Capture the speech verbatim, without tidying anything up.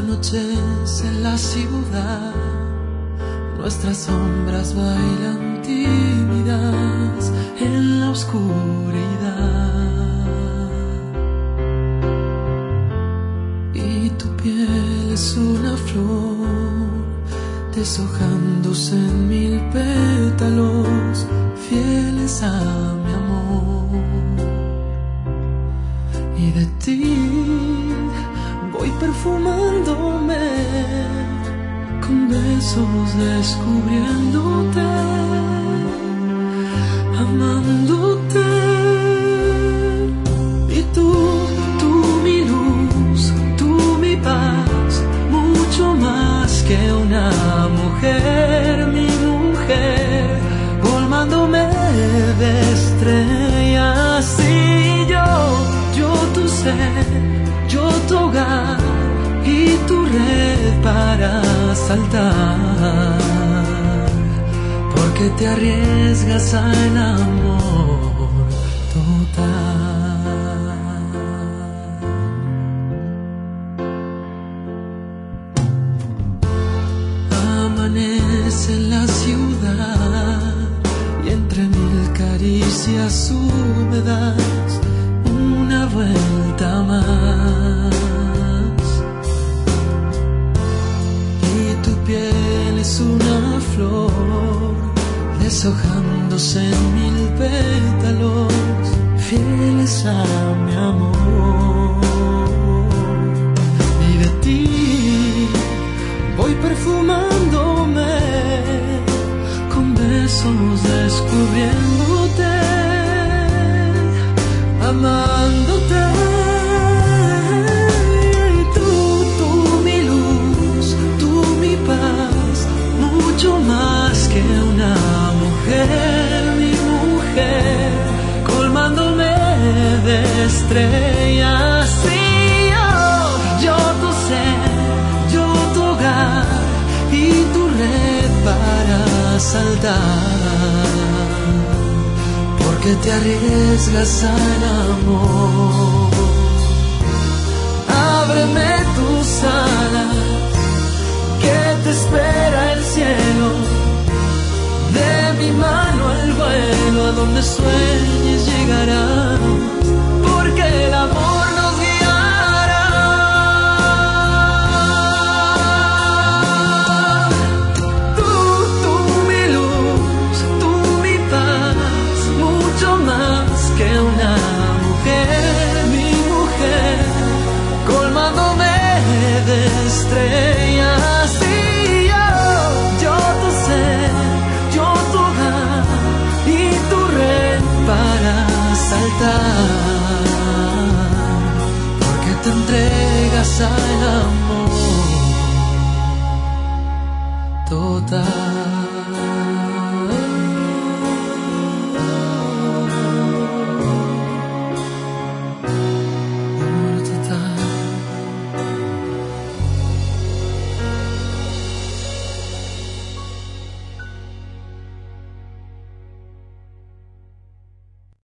noches en la ciudad, nuestras sombras bailan tímidas en la oscuridad. Y tu piel es una flor, deshojándose en mil pétalos, fieles a mi amor. Y de ti voy perfumándome, con besos descubriéndote, amándote. Y tú, tú mi luz, tú mi paz, mucho más que una mujer, mi mujer, colmándome de estrellas. Y yo, yo tu ser, yo tu hogar y tu red para saltar, porque te arriesgas al amor total. Amanece en la ciudad y entre mil caricias húmedas una vuelta más. Piel es una flor, deshojándose en mil pétalos, fieles a mi amor. Y de ti voy perfumándome, con besos descubriéndote, amándote. Mucho más que una mujer, mi mujer, colmándome de estrellas. Y yo, yo tu ser, yo tu hogar y tu red para saltar, porque te arriesgas al amor. Ábreme tus alas, que te espera el cielo, de mi mano el vuelo, a donde sueñes llegarás, porque el amor nos guiará. Tú, tú mi luz, tú mi paz, mucho más que una mujer, mi mujer, colmándome de estrellas. Porque te entregas al amor total.